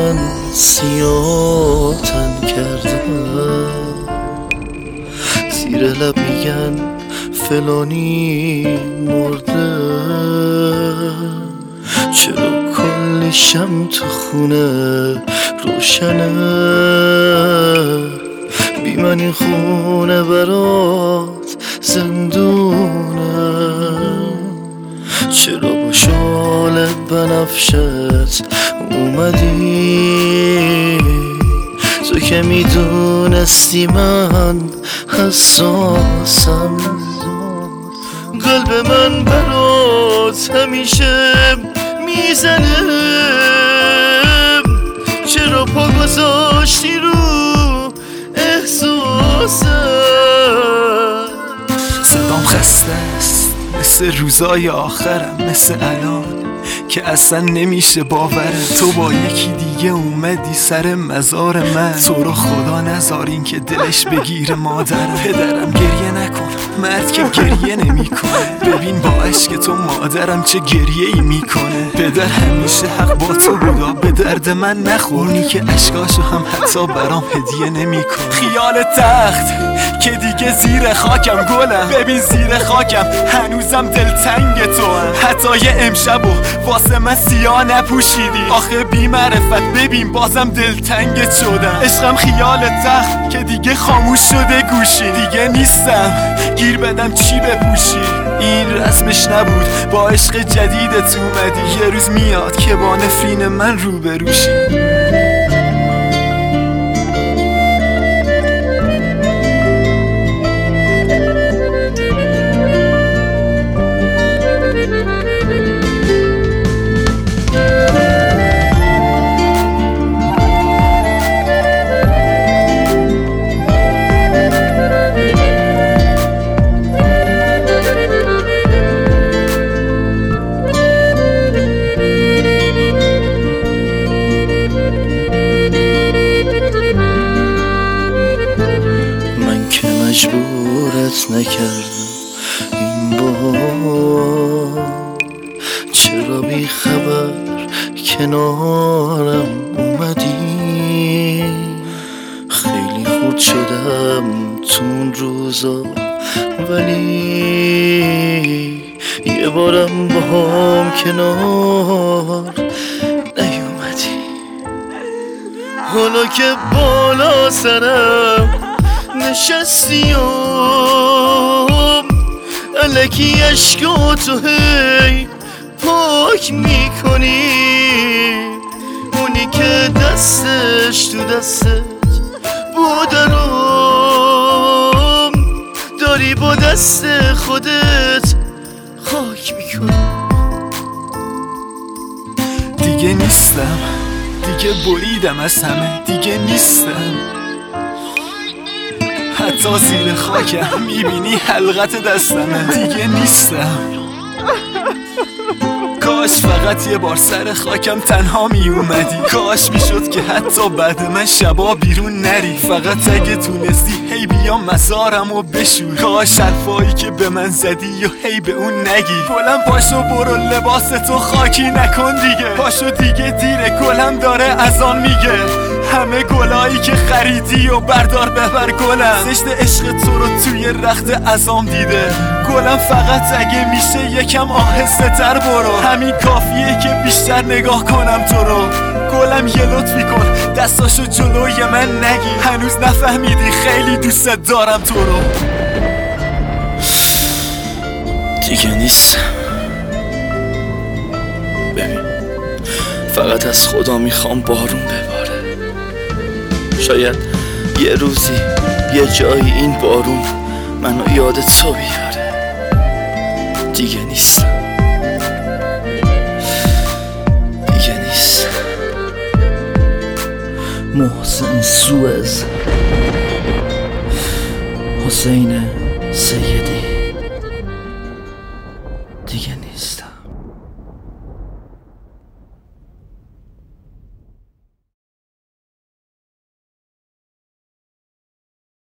من سیاه تن کردم، زیر لب میگن فلانی مرده. چرا کل شم تو خونه روشنه؟ بی من این خونه برات زندونه. چرا با شال بنفشت اومدی؟ تو که میدونستی من حساسم. قلب من برات همیشه میزنه. چرا پا گذاشتی رو احساسم؟ صدام خسته است مثل روزای آخرم، مثل الان که اصلا نمیشه باورم. تو با یکی دیگه اومدی سر مزار من. تو رو خدا نذارین که دلش بگیره مادرم. پدرم گریه نکن، مرد که گریه نمیکنه. ببین با عشق تو مادرم چه گریه ای میکنه. پدر همیشه حق با تو بودا، به درد من نخورنی که عشقاشو هم حتی برام هدیه نمیکنه. خیال تخت که دیگه زیر خاکم گلم. ببین زیر خاکم هنوزم دلتنگ تو هم. حتی یه امشبو واسه من سیاه نپوشیدی. آخه بی معرفت ببین بازم دلتنگت شدم. عشقم خیال تخت که دیگه خاموش شده گوشی. دیگه نیستم گیر بدم چی بپوشی. این رسمش نبود، با عشق جدیدت اومدی. یه روز میاد که با نفرین من روبروشی. مجبورت نکردم این بار. چرا بی خبر کنارم اومدی؟ خیلی خورد شدم تو اون روزا، ولی یه بارم با هم کنار نیومدی. حالا که بالا سرم نشستیم الکی عشقاتو هی پاک میکنی. اونی که دستش تو دستت بودنم داری با دست خودت خاک میکنی. دیگه نیستم، دیگه بریدم از همه، دیگه نیستم. حتی زیر خاکم میبینی حلقت دستمه، دیگه نیستم. کاش فقط یه بار سر خاکم تنها می اومدی. کاش میشد که حتی بعد من شبا بیرون نری. فقط اگه تونستی هی بیا مزارم و بشور. کاش حرفایی که به من زدی و هی به اون نگی. گلم پاشو برو لباس تو خاکی نکن دیگه. پاشو دیگه دیره، گلم داره اذان میگه. همه گلایی که خریدی و بردار ببر گلم. زشت عشق تو رو توی رخت عزام دیده. گلم فقط اگه میشه یکم آهسته تر برو. همین کافیه که بیشتر نگاه کنم تو رو. گلم یه لطفی کن دستاشو جلوی من نگی. هنوز نفهمیدی خیلی دوست دارم تو رو. دیگه نیستم. ببین فقط از خدا میخوام بارون بباره. شاید یه روزی یه جایی این بارون منو یاد تو بیاره. دیگه نیستم، دیگه نیستم. محسن سوئز، حسین سیدی. دیگه نیستم.